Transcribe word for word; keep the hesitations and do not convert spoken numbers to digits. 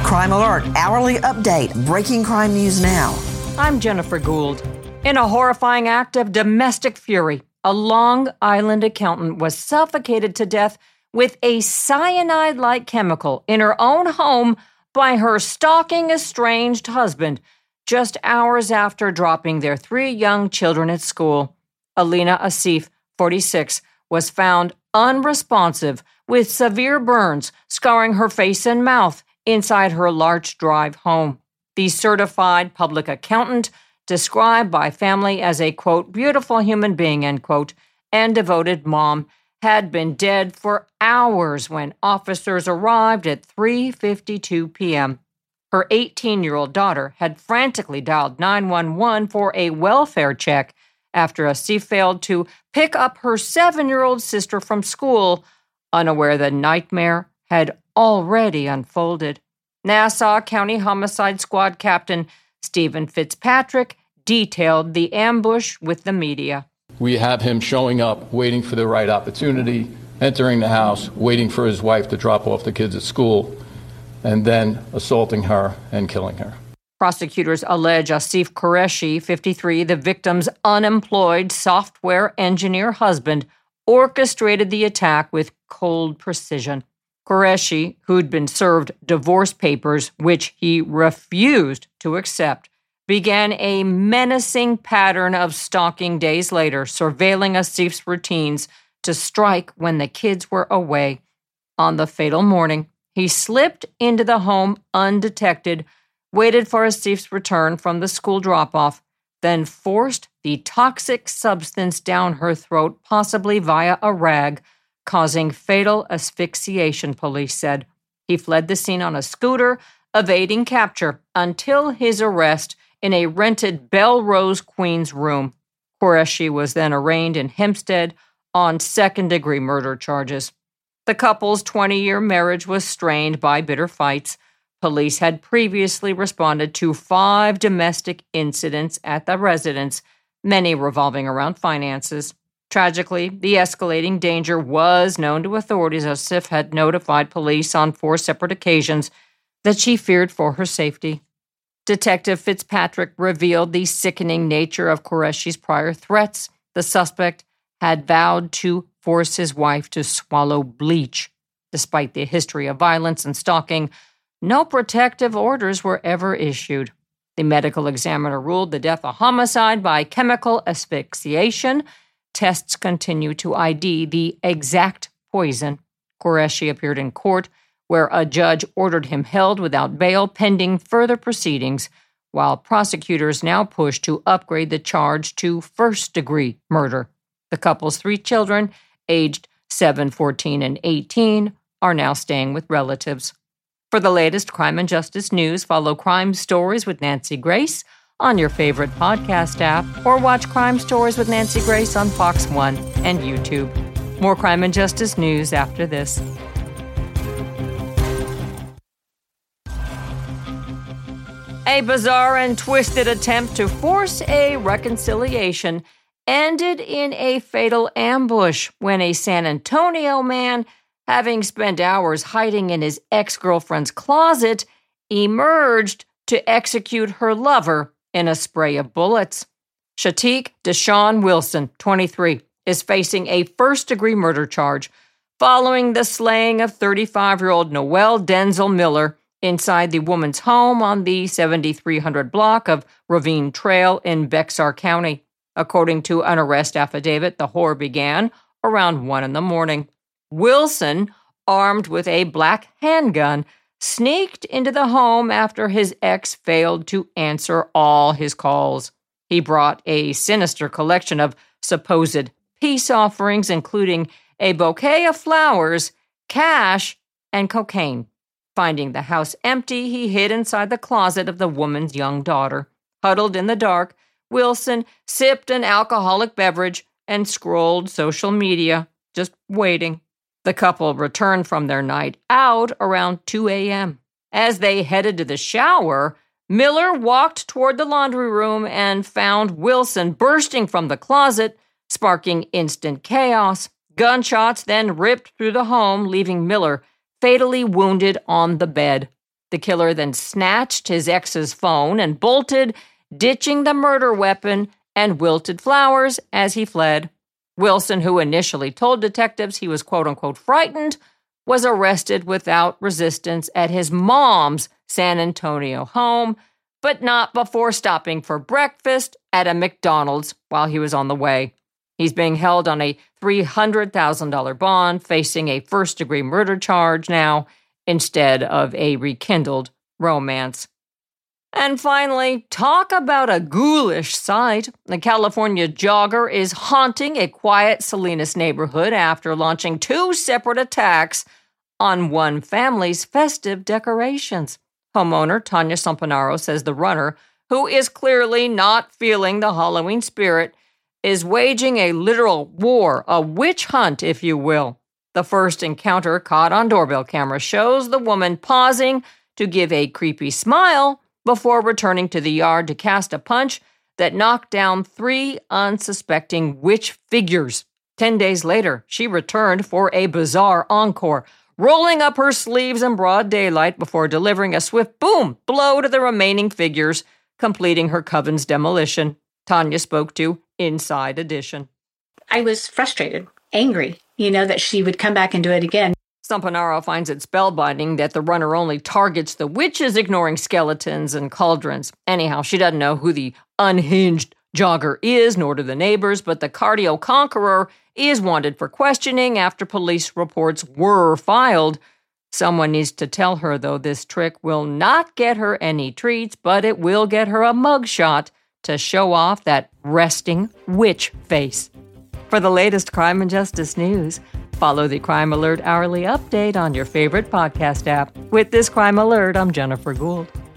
Crime Alert, hourly update, breaking crime news now. I'm Jennifer Gould. In a horrifying act of domestic fury, a Long Island accountant was suffocated to death with a cyanide-like chemical in her own home by her stalking estranged husband just hours after dropping their three young children at school. Alina Asif, forty-six, was found unresponsive with severe burns scarring her face and mouth inside her Larch Drive home. The certified public accountant, described by family as a, quote, beautiful human being, end quote, and devoted mom, had been dead for hours when officers arrived at three fifty-two p.m. Her eighteen-year-old daughter had frantically dialed nine one one for a welfare check after Asif failed to pick up her seven-year-old sister from school, unaware the nightmare had already unfolded. Nassau County Homicide Squad Captain Stephen Fitzpatrick detailed the ambush with the media. We have him showing up, waiting for the right opportunity, entering the house, waiting for his wife to drop off the kids at school, and then assaulting her and killing her. Prosecutors allege Asif Qureshi, fifty-three, the victim's unemployed software engineer husband, orchestrated the attack with cold precision. Qureshi, who'd been served divorce papers, which he refused to accept, began a menacing pattern of stalking days later, surveilling Asif's routines to strike when the kids were away. On the fatal morning, he slipped into the home undetected, waited for Asif's return from the school drop-off, then forced the toxic substance down her throat, possibly via a rag, causing fatal asphyxiation, police said. He fled the scene on a scooter, evading capture until his arrest in a rented Belrose Queens room. Qureshi was then arraigned in Hempstead on second-degree murder charges. The couple's twenty-year marriage was strained by bitter fights. Police had previously responded to five domestic incidents at the residence, many revolving around finances. Tragically, the escalating danger was known to authorities, as Asif had notified police on four separate occasions that she feared for her safety. Detective Fitzpatrick revealed the sickening nature of Qureshi's prior threats. The suspect had vowed to force his wife to swallow bleach. Despite the history of violence and stalking, no protective orders were ever issued. The medical examiner ruled the death a homicide by chemical asphyxiation. Tests continue to I D the exact poison. Qureshi appeared in court, where a judge ordered him held without bail pending further proceedings, while prosecutors now push to upgrade the charge to first-degree murder. The couple's three children, aged seven, fourteen, and eighteen, are now staying with relatives. For the latest crime and justice news, follow Crime Stories with Nancy Grace on your favorite podcast app, or watch Crime Stories with Nancy Grace on Fox one and YouTube. More crime and justice news after this. A bizarre and twisted attempt to force a reconciliation ended in a fatal ambush when a San Antonio man, having spent hours hiding in his ex-girlfriend's closet, emerged to execute her lover in a spray of bullets. Shatik Deshaun Wilson, twenty-three, is facing a first-degree murder charge following the slaying of thirty-five-year-old Noelle Denzel Miller inside the woman's home on the seventy-three hundred block of Ravine Trail in Bexar County. According to an arrest affidavit, the whore began around one in the morning. Wilson, armed with a black handgun, sneaked into the home after his ex failed to answer all his calls. He brought a sinister collection of supposed peace offerings, including a bouquet of flowers, cash, and cocaine. Finding the house empty, he hid inside the closet of the woman's young daughter. Huddled in the dark, Wilson sipped an alcoholic beverage and scrolled social media, just waiting. The couple returned from their night out around two a.m. As they headed to the shower, Miller walked toward the laundry room and found Wilson bursting from the closet, sparking instant chaos. Gunshots then ripped through the home, leaving Miller fatally wounded on the bed. The killer then snatched his ex's phone and bolted, ditching the murder weapon and wilted flowers as he fled. Wilson, who initially told detectives he was quote-unquote frightened, was arrested without resistance at his mom's San Antonio home, but not before stopping for breakfast at a McDonald's while he was on the way. He's being held on a three hundred thousand dollars bond, facing a first-degree murder charge now instead of a rekindled romance. And finally, talk about a ghoulish sight. The California jogger is haunting a quiet Salinas neighborhood after launching two separate attacks on one family's festive decorations. Homeowner Tanya Sampanaro says the runner, who is clearly not feeling the Halloween spirit, is waging a literal war, a witch hunt, if you will. The first encounter caught on doorbell camera shows the woman pausing to give a creepy smile before returning to the yard to cast a punch that knocked down three unsuspecting witch figures. Ten days later, she returned for a bizarre encore, rolling up her sleeves in broad daylight before delivering a swift boom blow to the remaining figures, completing her coven's demolition. Tanya spoke to Inside Edition. I was frustrated, angry, you know, that she would come back and do it again. Sampanaro finds it spellbinding that the runner only targets the witches, ignoring skeletons and cauldrons. Anyhow, she doesn't know who the unhinged jogger is, nor do the neighbors, but the cardio conqueror is wanted for questioning after police reports were filed. Someone needs to tell her, though, this trick will not get her any treats, but it will get her a mugshot to show off that resting witch face. For the latest crime and justice news, follow the Crime Alert Hourly Update on your favorite podcast app. With this Crime Alert, I'm Jennifer Gould.